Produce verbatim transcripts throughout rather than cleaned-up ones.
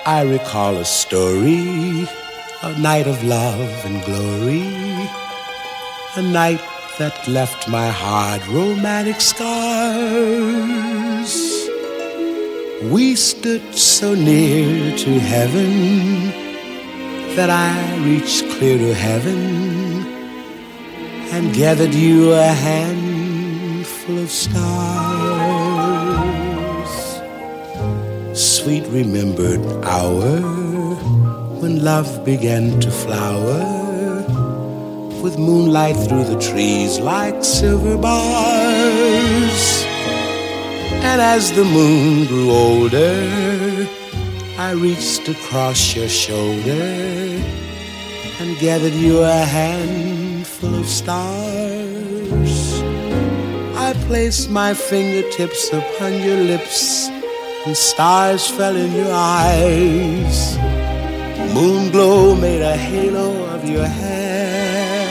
I recall a story, a night of love and glory, a night that left my heart romantic scars. We stood so near to heaven that I reached clear to heaven and gathered you a handful of stars. Sweet remembered hour when love began to flower, with moonlight through the trees like silver bars. And as the moon grew older, I reached across your shoulder and gathered you a handful of stars. I placed my fingertips upon your lips, and stars fell in your eyes. Moon glow made a halo of your hair.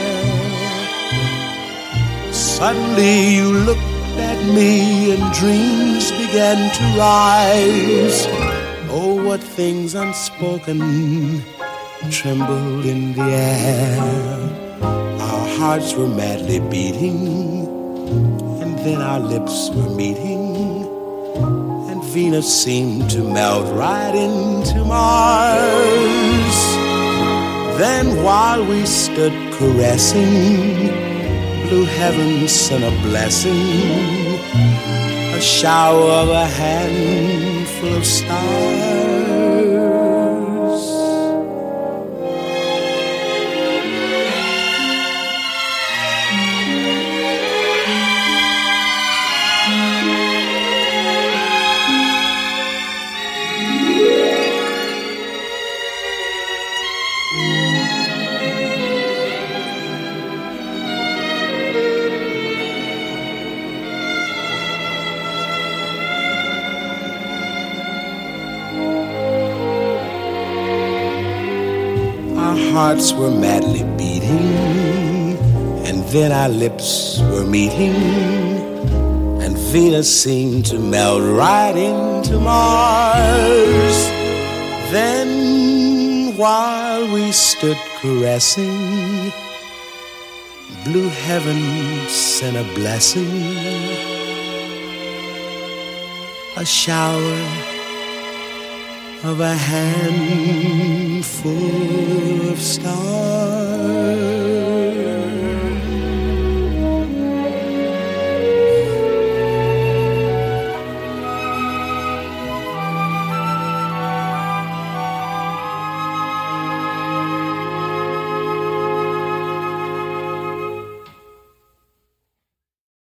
Suddenly you looked at me and dreams began to rise. Oh, what things unspoken trembled in the air. Our hearts were madly beating, and then our lips were meeting, and Venus seemed to melt right into Mars. Then while we stood caressing, blue heaven sent a blessing, a shower of a handful of stars. Hearts were madly beating, and then our lips were meeting, and Venus seemed to melt right into Mars. Then while we stood caressing, blue heaven sent a blessing, a shower of a handful of stars.